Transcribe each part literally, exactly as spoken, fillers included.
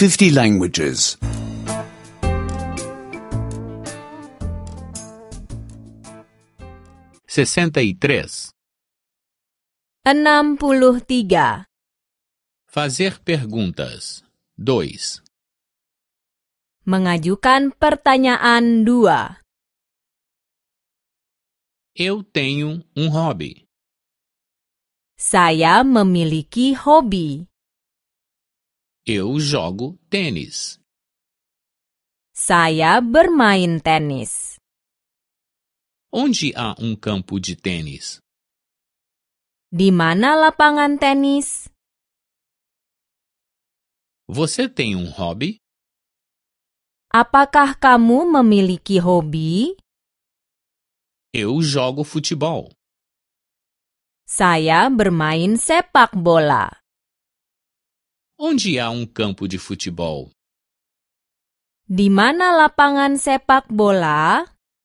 fifty languages. sessenta e três. enam puluh tiga. Fazer perguntas. dois. Mengajukan pertanyaan dua. Eu tenho um hobby. Saya memiliki hobi. Eu jogo tênis. Saya bermain tenis. Onde há um campo de tênis? Di mana lapangan tenis? Você tem um hobby? Apakah kamu memiliki hobi? Eu jogo futebol. Saya bermain sepak bola. Onde há um campo de futebol? Di mana lapangan sepak bola?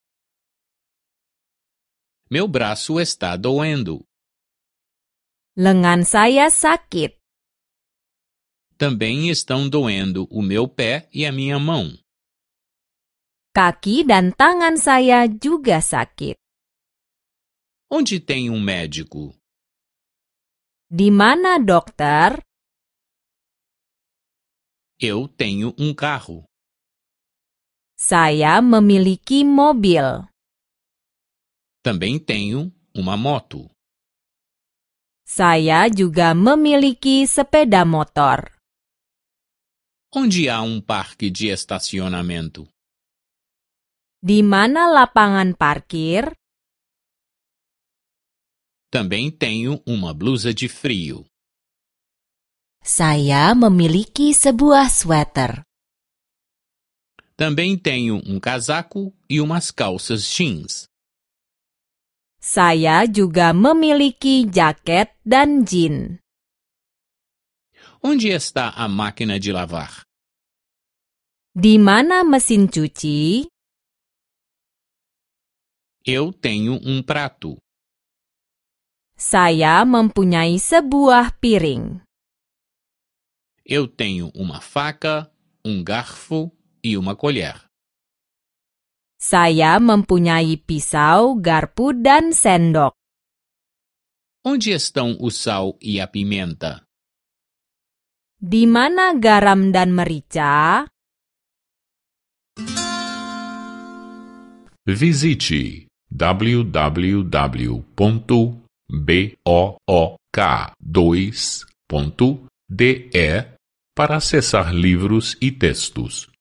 Meu braço está doendo. Lengan saya sakit. Também estão doendo o meu pé e a minha mão. Kaki dan tangan saya juga sakit. Onde tem um médico? Di mana dokter? Eu tenho um carro. Saya memiliki mobil. Também tenho uma moto. Saya juga memiliki sepeda motor. Onde há um parque de estacionamento? Di mana lapangan parkir? Também tenho uma blusa de frio. Saya memiliki sebuah sweater. Também tenho um casaco e umas calças jeans. Saya juga memiliki jaket dan jin. Onde está a máquina de lavar? Di mana mesin cuci? Eu tenho um prato. Saya mempunyai sebuah piring. Eu tenho uma faca, um garfo e uma colher. Saya mempunyai pisau, garpu, dan sendok. Onde estão o sal e a pimenta? Di mana garam dan merica? Visite w w w ponto book dois ponto de para acessar livros e textos.